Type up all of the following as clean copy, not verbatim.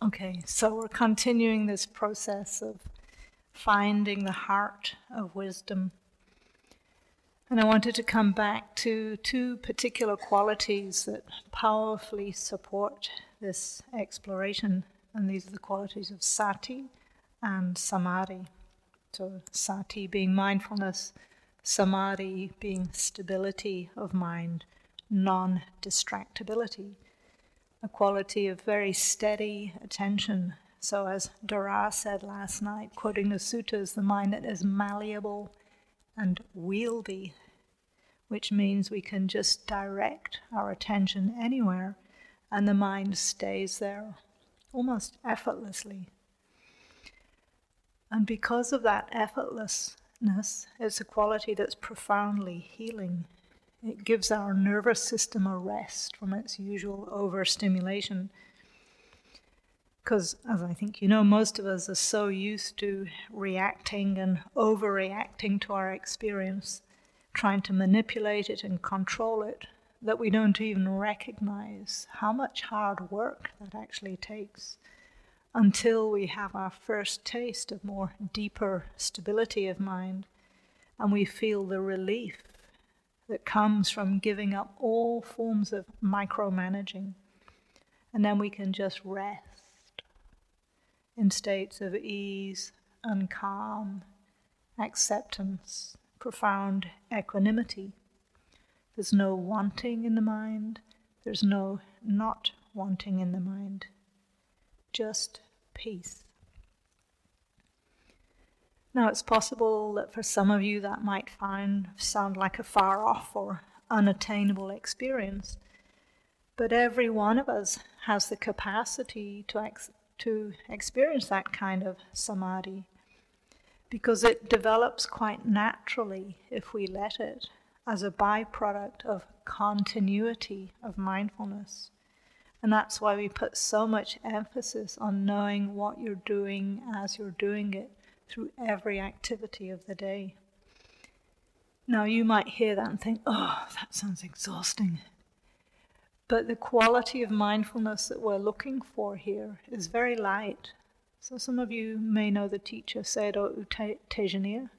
Okay, so we're continuing this process of finding the heart of wisdom. And I wanted to come back to two particular qualities that powerfully support this exploration. And these are the qualities of sati and samadhi. So sati being mindfulness, samadhi being stability of mind, non-distractibility. A quality of very steady attention. So as Dara said last night, quoting the suttas, the mind that is malleable and wieldy, which means we can just direct our attention anywhere and the mind stays there almost effortlessly. And because of that effortlessness, it's a quality that's profoundly healing. It gives our nervous system a rest from its usual overstimulation. Because, as I think you know, most of us are so used to reacting and overreacting to our experience, trying to manipulate it and control it, that we don't even recognize how much hard work that actually takes until we have our first taste of more deeper stability of mind and we feel the relief that comes from giving up all forms of micromanaging. And then we can just rest in states of ease and calm, acceptance, profound equanimity. There's no wanting in the mind. There's no not wanting in the mind. Just peace. Now, it's possible that for some of you that might sound like a far-off or unattainable experience, but every one of us has the capacity to experience that kind of samadhi, because it develops quite naturally if we let it, as a byproduct of continuity of mindfulness. And that's why we put so much emphasis on knowing what you're doing as you're doing it, through every activity of the day. Now you might hear that and think, oh, that sounds exhausting. But the quality of mindfulness that we're looking for here is very light. So some of you may know the teacher Sayadaw U Tejaniya.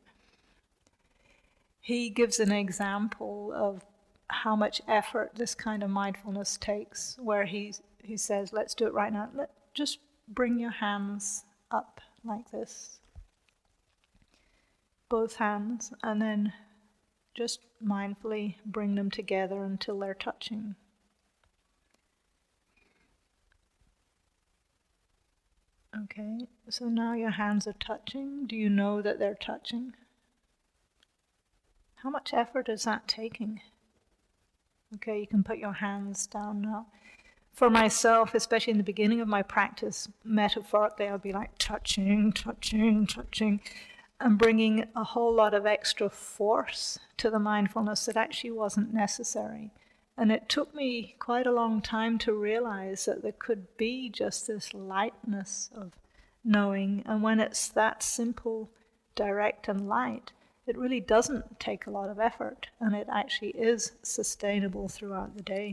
He gives an example of how much effort this kind of mindfulness takes, where he says, let's do it right now. Just bring your hands up like this. Both hands, and then just mindfully bring them together until they're touching. Okay, so now your hands are touching. Do you know that they're touching? How much effort is that taking? Okay, you can put your hands down now. For myself, especially in the beginning of my practice, metaphorically, I'll be like touching, touching, touching, and bringing a whole lot of extra force to the mindfulness that actually wasn't necessary. And it took me quite a long time to realize that there could be just this lightness of knowing. And when it's that simple, direct and light, it really doesn't take a lot of effort. And it actually is sustainable throughout the day.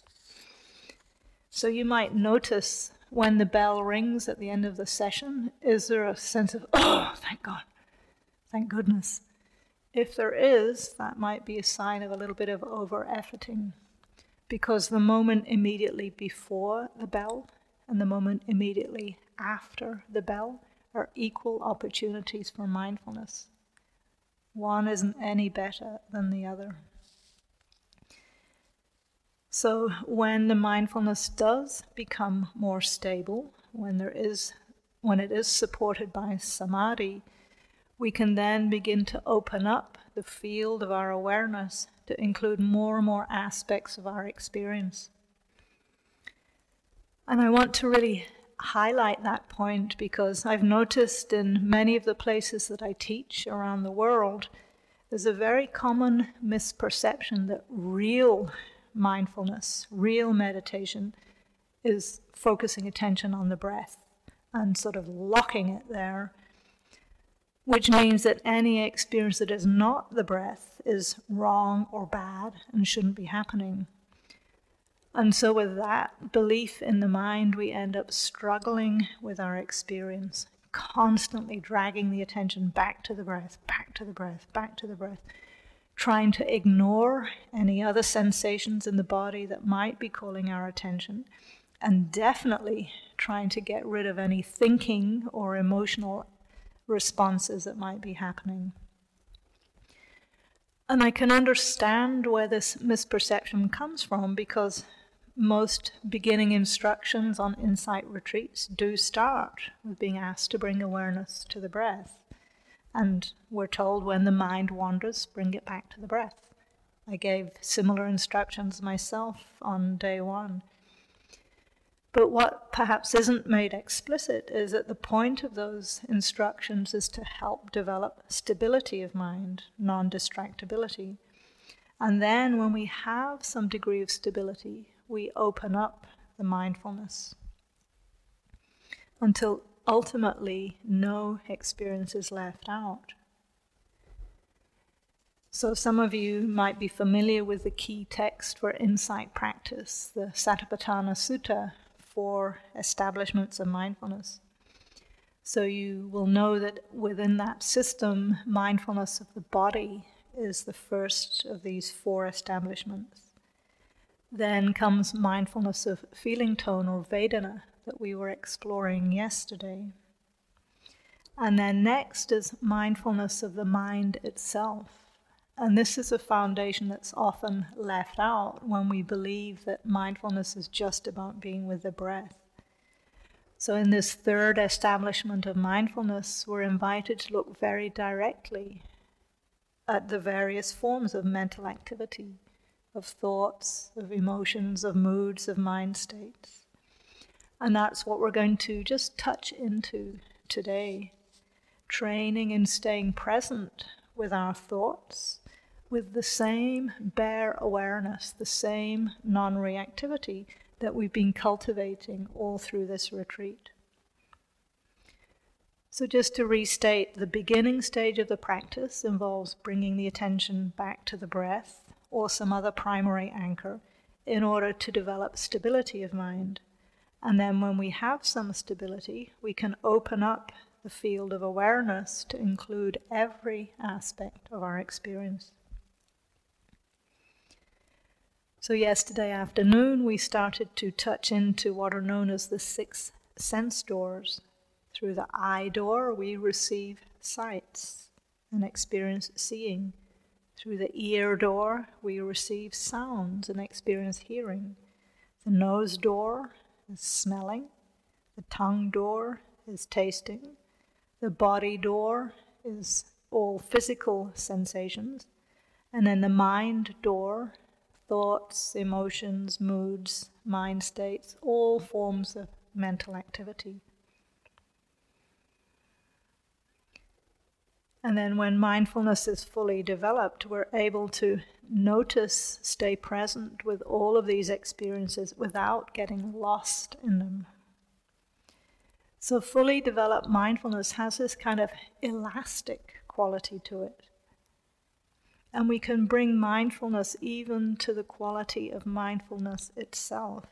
So you might notice when the bell rings at the end of the session, is there a sense of, oh, thank God. Thank goodness. If there is, that might be a sign of a little bit of over-efforting, because the moment immediately before the bell and the moment immediately after the bell are equal opportunities for mindfulness. One isn't any better than the other. So when the mindfulness does become more stable, when it is supported by samadhi, we can then begin to open up the field of our awareness to include more and more aspects of our experience. And I want to really highlight that point because I've noticed in many of the places that I teach around the world, there's a very common misperception that real mindfulness, real meditation, is focusing attention on the breath and sort of locking it there, which means that any experience that is not the breath is wrong or bad and shouldn't be happening. And so with that belief in the mind, we end up struggling with our experience, constantly dragging the attention back to the breath, back to the breath, back to the breath, trying to ignore any other sensations in the body that might be calling our attention, and definitely trying to get rid of any thinking or emotional responses that might be happening. And I can understand where this misperception comes from, because most beginning instructions on insight retreats do start with being asked to bring awareness to the breath. And we're told when the mind wanders, bring it back to the breath. I gave similar instructions myself on day one. But what perhaps isn't made explicit is that the point of those instructions is to help develop stability of mind, non-distractibility. And then when we have some degree of stability, we open up the mindfulness until ultimately no experience is left out. So some of you might be familiar with the key text for insight practice, the Satipatthana Sutta, 4 establishments of mindfulness. So you will know that within that system, mindfulness of the body is the first of these 4 establishments. Then comes mindfulness of feeling tone or Vedana that we were exploring yesterday. And then next is mindfulness of the mind itself. And this is a foundation that's often left out when we believe that mindfulness is just about being with the breath. So in this 3rd establishment of mindfulness, we're invited to look very directly at the various forms of mental activity, of thoughts, of emotions, of moods, of mind states. And that's what we're going to just touch into today. Training in staying present with our thoughts, with the same bare awareness, the same non-reactivity that we've been cultivating all through this retreat. So just to restate, the beginning stage of the practice involves bringing the attention back to the breath or some other primary anchor in order to develop stability of mind. And then when we have some stability, we can open up the field of awareness to include every aspect of our experience. So yesterday afternoon, we started to touch into what are known as the 6 sense doors. Through the eye door, we receive sights and experience seeing. Through the ear door, we receive sounds and experience hearing. The nose door is smelling. The tongue door is tasting. The body door is all physical sensations. And then the mind door, thoughts, emotions, moods, mind states, all forms of mental activity. And then when mindfulness is fully developed, we're able to notice, stay present with all of these experiences without getting lost in them. So fully developed mindfulness has this kind of elastic quality to it. And we can bring mindfulness even to the quality of mindfulness itself.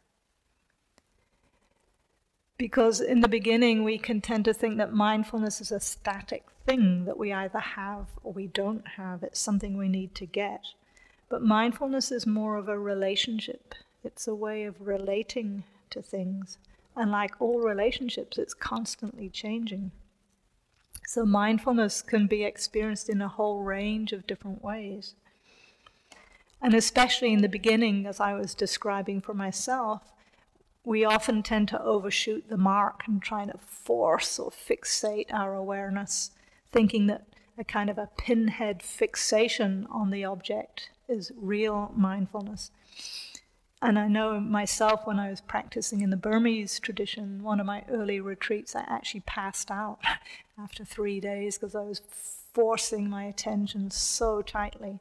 Because in the beginning, we can tend to think that mindfulness is a static thing that we either have or we don't have. It's something we need to get. But mindfulness is more of a relationship. It's a way of relating to things. And like all relationships, it's constantly changing. So mindfulness can be experienced in a whole range of different ways. And especially in the beginning, as I was describing for myself, we often tend to overshoot the mark and try to force or fixate our awareness, thinking that a kind of a pinhead fixation on the object is real mindfulness. And I know myself, when I was practicing in the Burmese tradition, one of my early retreats, I actually passed out after 3 days because I was forcing my attention so tightly.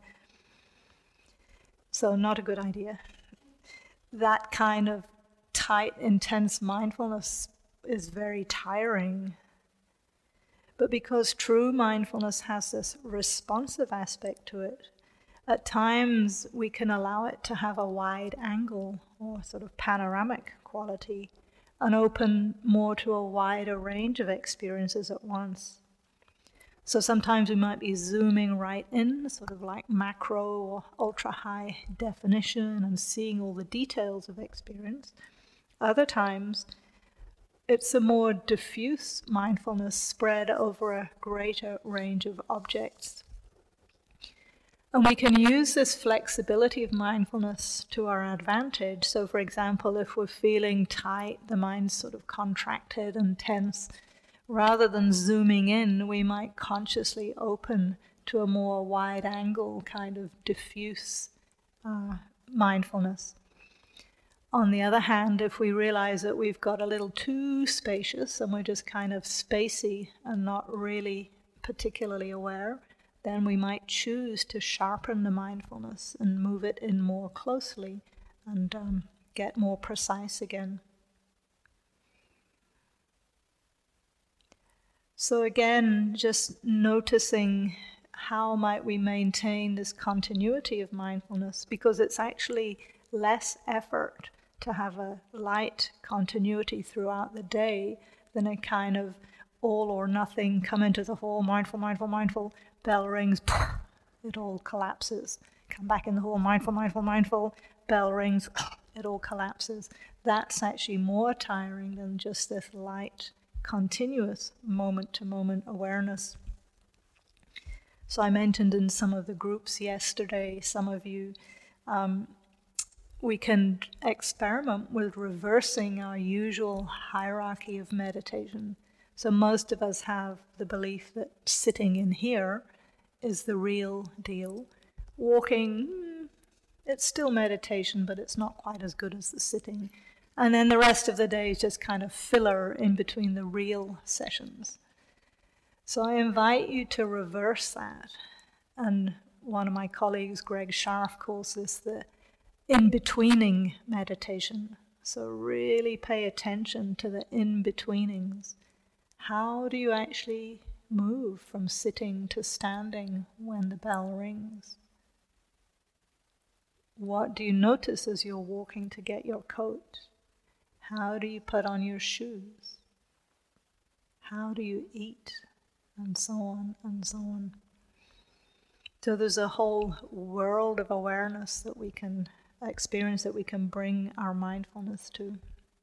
So not a good idea. That kind of tight, intense mindfulness is very tiring. But because true mindfulness has this responsive aspect to it, At times, we can allow it to have a wide angle or sort of panoramic quality and open more to a wider range of experiences at once. So sometimes we might be zooming right in, sort of like macro or ultra high definition and seeing all the details of experience. Other times, it's a more diffuse mindfulness spread over a greater range of objects. And we can use this flexibility of mindfulness to our advantage. So, for example, if we're feeling tight, the mind's sort of contracted and tense, rather than zooming in, we might consciously open to a more wide angle, kind of diffuse mindfulness. On the other hand, if we realize that we've got a little too spacious and we're just kind of spacey and not really particularly aware, then we might choose to sharpen the mindfulness and move it in more closely and get more precise again. So again, just noticing how might we maintain this continuity of mindfulness, because it's actually less effort to have a light continuity throughout the day than a kind of all or nothing, come into the hall, mindful, mindful, mindful, bell rings, it all collapses. Come back in the hall, mindful, mindful, mindful, bell rings, it all collapses. That's actually more tiring than just this light, continuous moment-to-moment awareness. So I mentioned in some of the groups yesterday, some of you, we can experiment with reversing our usual hierarchy of meditation. So most of us have the belief that sitting in here is the real deal. Walking, it's still meditation, but it's not quite as good as the sitting. And then the rest of the day is just kind of filler in between the real sessions. So I invite you to reverse that. And one of my colleagues, Greg Scharf, calls this the in-betweening meditation. So really pay attention to the in-betweenings. How do you actually move from sitting to standing when the bell rings? What do you notice as you're walking to get your coat? How do you put on your shoes? How do you eat? And so on and so on. So there's a whole world of awareness that we can experience, that we can bring our mindfulness to.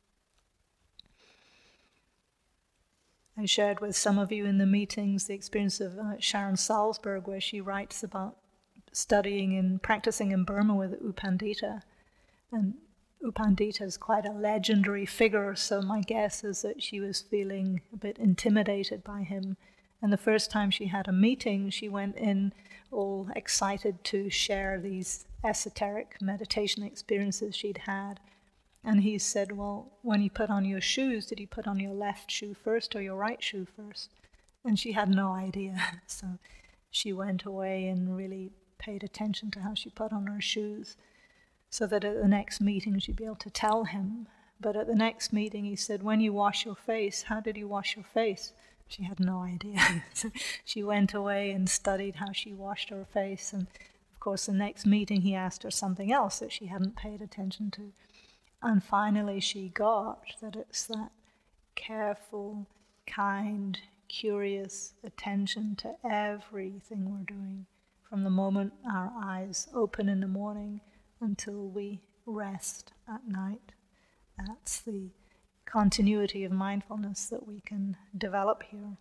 I shared with some of you in the meetings the experience of Sharon Salzberg, where she writes about studying and practicing in Burma with U Pandita. And U Pandita is quite a legendary figure, so my guess is that she was feeling a bit intimidated by him. And the first time she had a meeting, she went in all excited to share these esoteric meditation experiences she'd had. And he said, well, when you put on your shoes, did you put on your left shoe first or your right shoe first? And she had no idea. So she went away and really paid attention to how she put on her shoes, so that at the next meeting she'd be able to tell him. But at the next meeting he said, when you wash your face, how did you wash your face? She had no idea. So she went away and studied how she washed her face. And of course the next meeting he asked her something else that she hadn't paid attention to. And finally she got that it's that careful, kind, curious attention to everything we're doing, from the moment our eyes open in the morning until we rest at night. That's the continuity of mindfulness that we can develop here.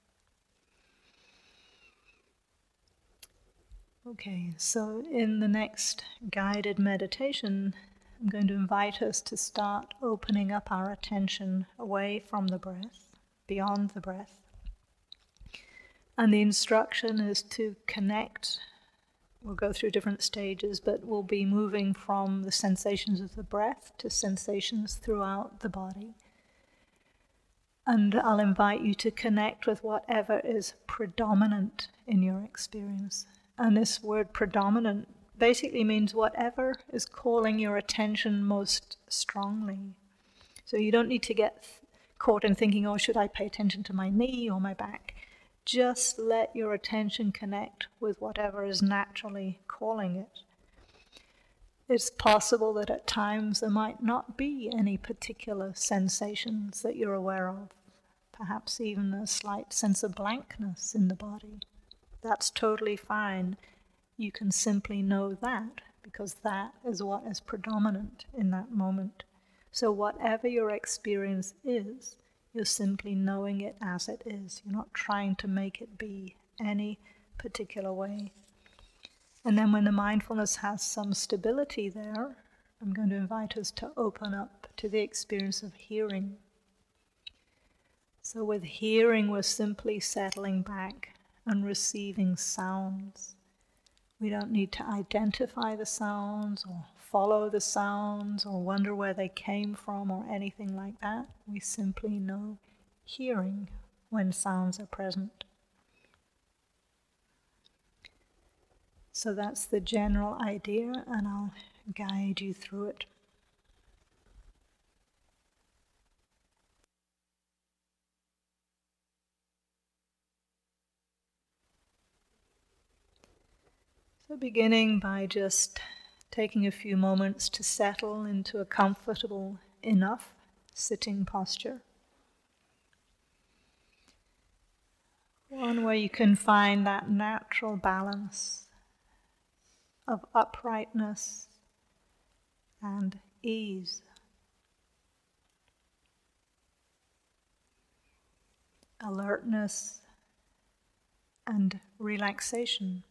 Okay, so in the next guided meditation, I'm going to invite us to start opening up our attention away from the breath, beyond the breath. And the instruction is to connect. We'll go through different stages, but we'll be moving from the sensations of the breath to sensations throughout the body. And I'll invite you to connect with whatever is predominant in your experience. And this word predominant basically means whatever is calling your attention most strongly. So you don't need to get caught in thinking, oh, should I pay attention to my knee or my back? Just let your attention connect with whatever is naturally calling it. It's possible that at times there might not be any particular sensations that you're aware of, perhaps even a slight sense of blankness in the body. That's totally fine. You can simply know that because that is what is predominant in that moment. So whatever your experience is, you're simply knowing it as it is. You're not trying to make it be any particular way. And then when the mindfulness has some stability there, I'm going to invite us to open up to the experience of hearing. So with hearing, we're simply settling back and receiving sounds. We don't need to identify the sounds or follow the sounds or wonder where they came from or anything like that. We simply know hearing when sounds are present. So that's the general idea, and I'll guide you through it. So beginning by just taking a few moments to settle into a comfortable enough sitting posture. One where you can find that natural balance of uprightness and ease. Alertness and relaxation.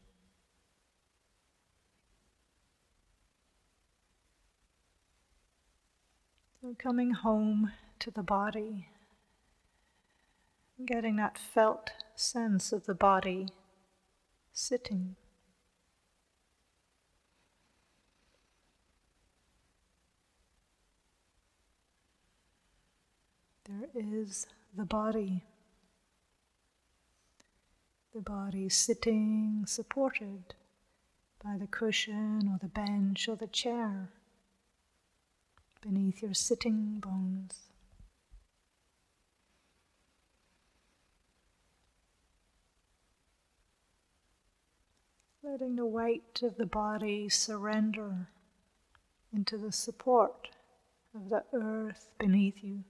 So coming home to the body, getting that felt sense of the body sitting. There is the body sitting supported by the cushion or the bench or the chair beneath your sitting bones. Letting the weight of the body surrender into the support of the earth beneath you.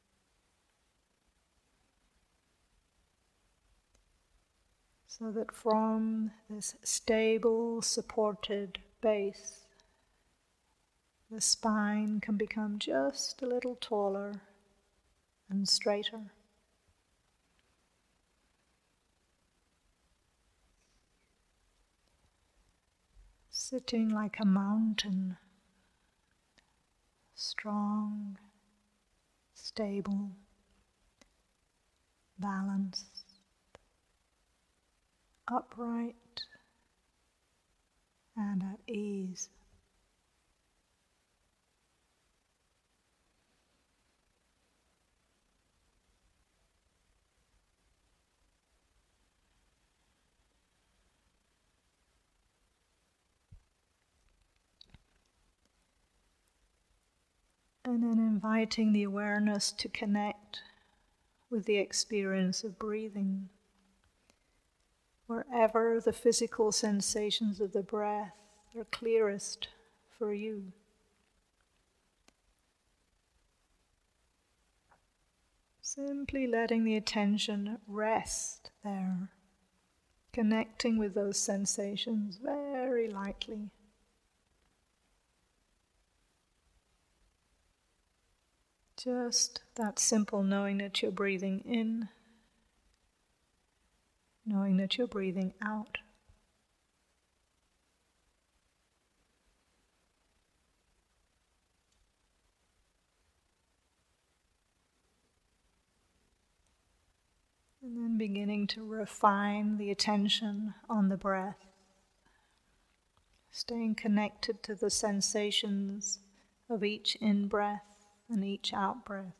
So that from this stable, supported base, the spine can become just a little taller and straighter. Sitting like a mountain, strong, stable, balanced, upright, and at ease. And then inviting the awareness to connect with the experience of breathing. Wherever the physical sensations of the breath are clearest for you. Simply letting the attention rest there, connecting with those sensations very lightly. Just that simple knowing that you're breathing in, knowing that you're breathing out. And then beginning to refine the attention on the breath, staying connected to the sensations of each in-breath and each out-breath.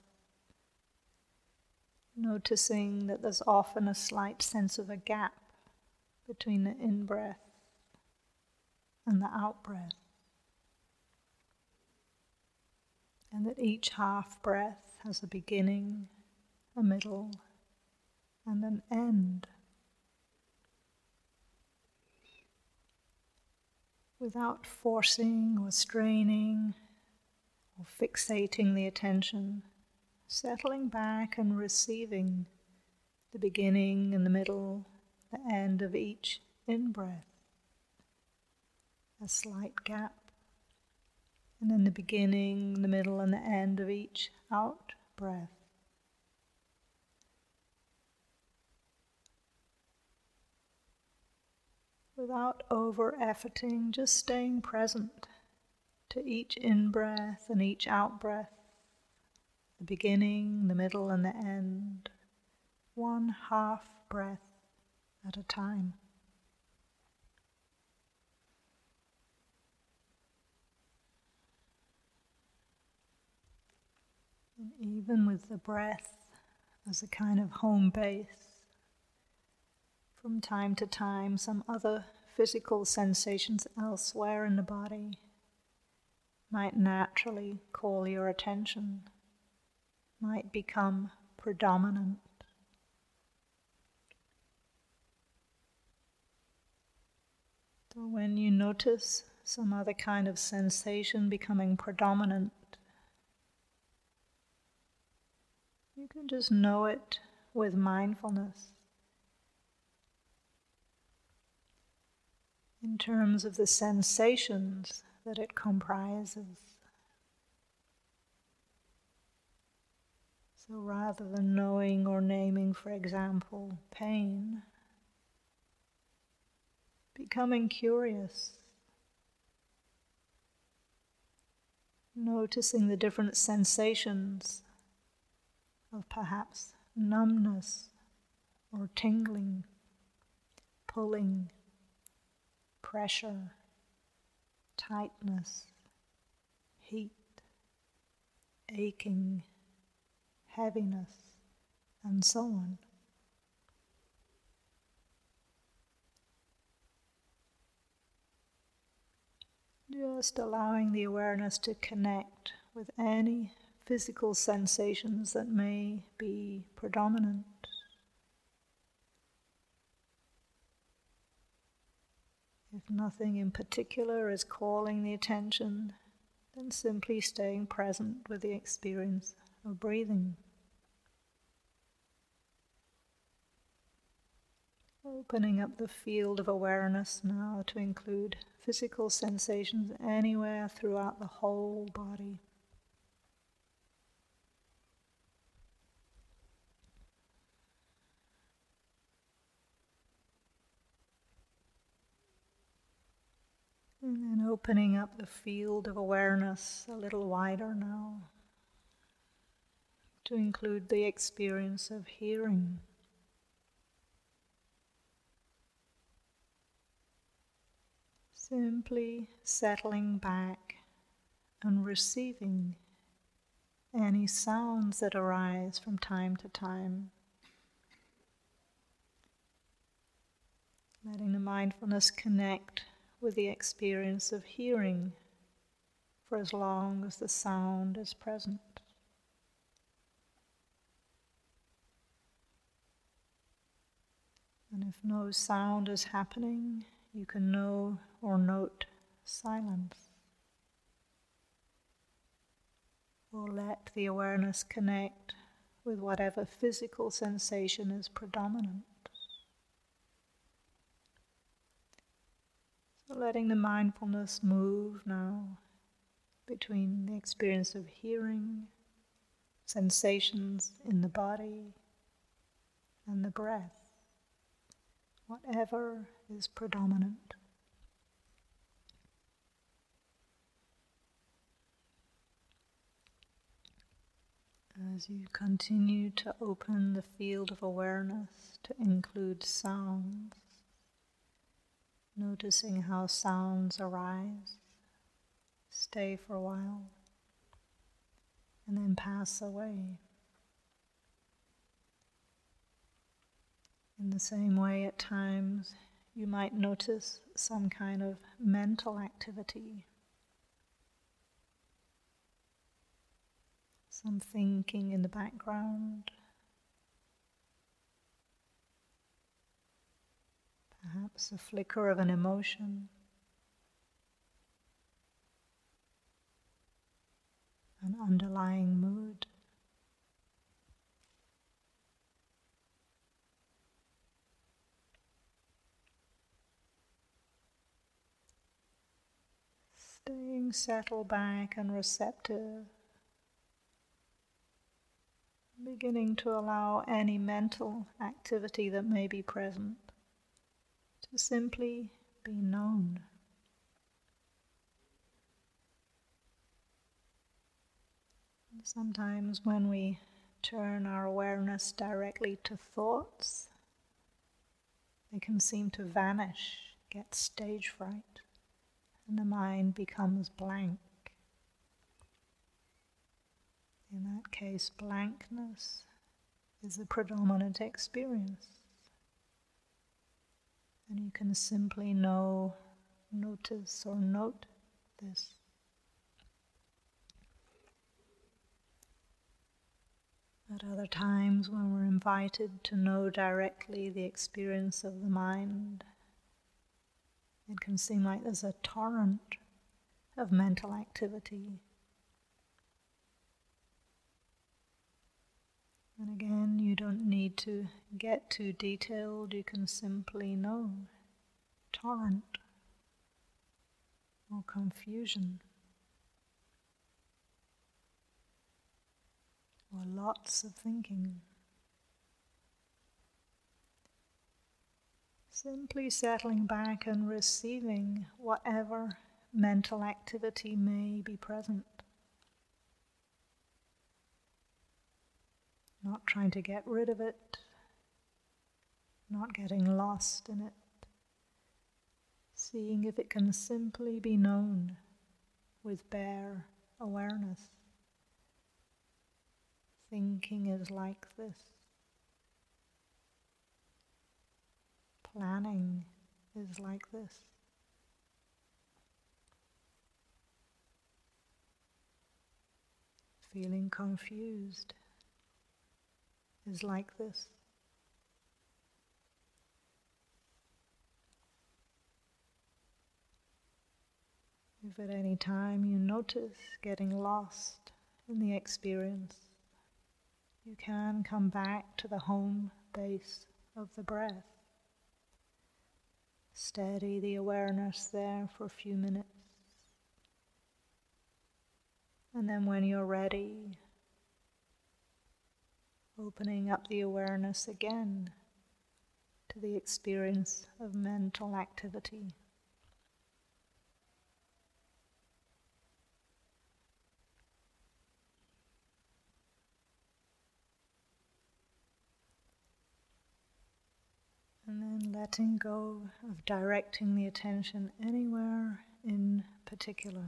Noticing that there's often a slight sense of a gap between the in-breath and the out-breath. And that each half-breath has a beginning, a middle, and an end. without forcing or straining or fixating the attention, settling back and receiving the beginning and the middle, the end of each in-breath, a slight gap, and then the beginning, the middle, and the end of each out-breath. Without over-efforting, just staying present to each in-breath and each out-breath, the beginning, the middle, and the end, one half breath at a time. And even with the breath as a kind of home base, from time to time some other physical sensations elsewhere in the body might naturally call your attention, might become predominant. So when you notice some other kind of sensation becoming predominant, you can just know it with mindfulness in terms of the sensations that it comprises. So rather than knowing or naming, for example, pain, becoming curious, noticing the different sensations of perhaps numbness or tingling, pulling, pressure, tightness, heat, aching, heaviness, and so on. Just allowing the awareness to connect with any physical sensations that may be predominant. If nothing in particular is calling the attention, then simply staying present with the experience of breathing. Opening up the field of awareness now to include physical sensations anywhere throughout the whole body. And then opening up the field of awareness a little wider now to include the experience of hearing. Simply settling back and receiving any sounds that arise from time to time. Letting the mindfulness connect with the experience of hearing for as long as the sound is present. And if no sound is happening, you can know or note silence. Or let the awareness connect with whatever physical sensation is predominant. So letting the mindfulness move now between the experience of hearing, sensations in the body, and the breath, whatever is predominant. As you continue to open the field of awareness to include sounds, noticing how sounds arise, stay for a while, and then pass away. In the same way, at times, you might notice some kind of mental activity, some thinking in the background, perhaps a flicker of an emotion, underlying mood. Staying settled back and receptive, beginning to allow any mental activity that may be present to simply be known. Sometimes when we turn our awareness directly to thoughts, they can seem to vanish, get stage fright, and the mind becomes blank. In that case, blankness is the predominant experience. And you can simply notice or note this. At other times, when we're invited to know directly the experience of the mind, it can seem like there's a torrent of mental activity. And again, you don't need to get too detailed, you can simply know torrent or confusion or lots of thinking. Simply settling back and receiving whatever mental activity may be present. Not trying to get rid of it, not getting lost in it. Seeing if it can simply be known with bare awareness. Thinking is like this. Planning is like this. Feeling confused is like this. If at any time you notice getting lost in the experience, you can come back to the home base of the breath. Steady the awareness there for a few minutes. And then when you're ready, opening up the awareness again to the experience of mental activity. And then letting go of directing the attention anywhere in particular.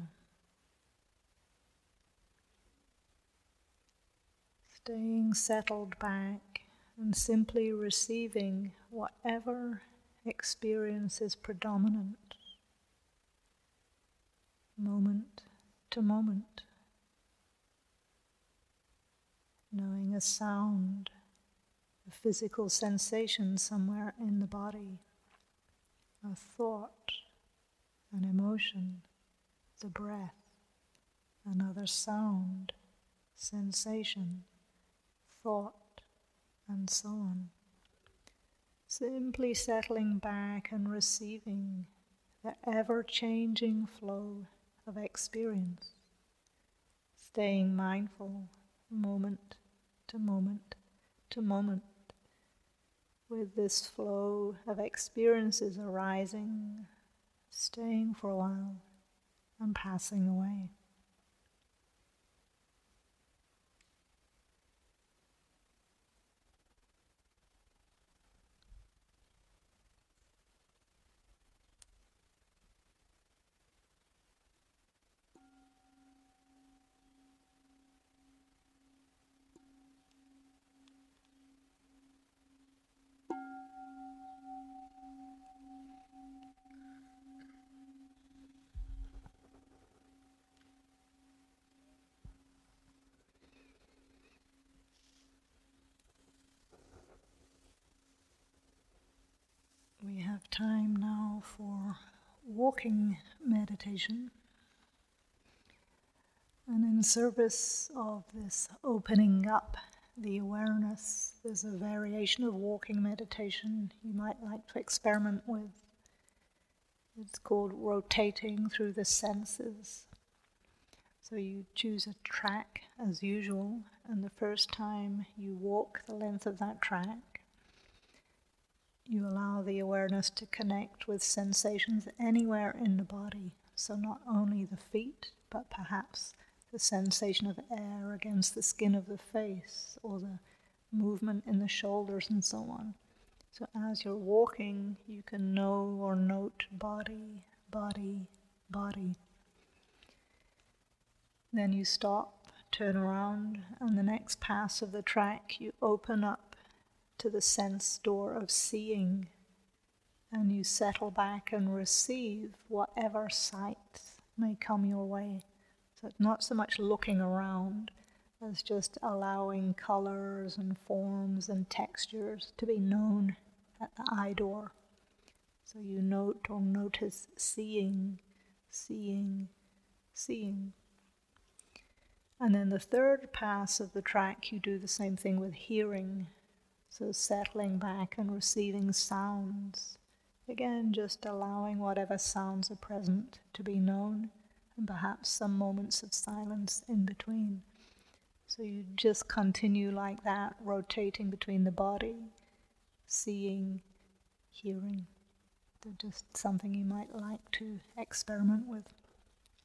Staying settled back and simply receiving whatever experience is predominant, moment to moment. Knowing a sound, a physical sensation somewhere in the body, a thought, an emotion, the breath, another sound, sensation, thought, and so on. Simply settling back and receiving the ever-changing flow of experience, staying mindful moment to moment to moment, with this flow of experiences arising, staying for a while, and passing away. We have time now for walking meditation. And in service of this opening up the awareness, there's a variation of walking meditation you might like to experiment with. It's called rotating through the senses. So you choose a track as usual, and the first time you walk the length of that track, you allow the awareness to connect with sensations anywhere in the body. So not only the feet, but perhaps the sensation of air against the skin of the face, or the movement in the shoulders and so on. So as you're walking, you can know or note body, body, body. Then you stop, turn around, and the next pass of the track, you open up to the sense door of seeing, and you settle back and receive whatever sights may come your way. So it's not so much looking around as just allowing colors and forms and textures to be known at the eye door. So you note or notice seeing, seeing, seeing. And then the third pass of the track, you do the same thing with hearing. So settling back and receiving sounds. Again, just allowing whatever sounds are present to be known, and perhaps some moments of silence in between. So you just continue like that, rotating between the body, seeing, hearing. They're just something you might like to experiment with.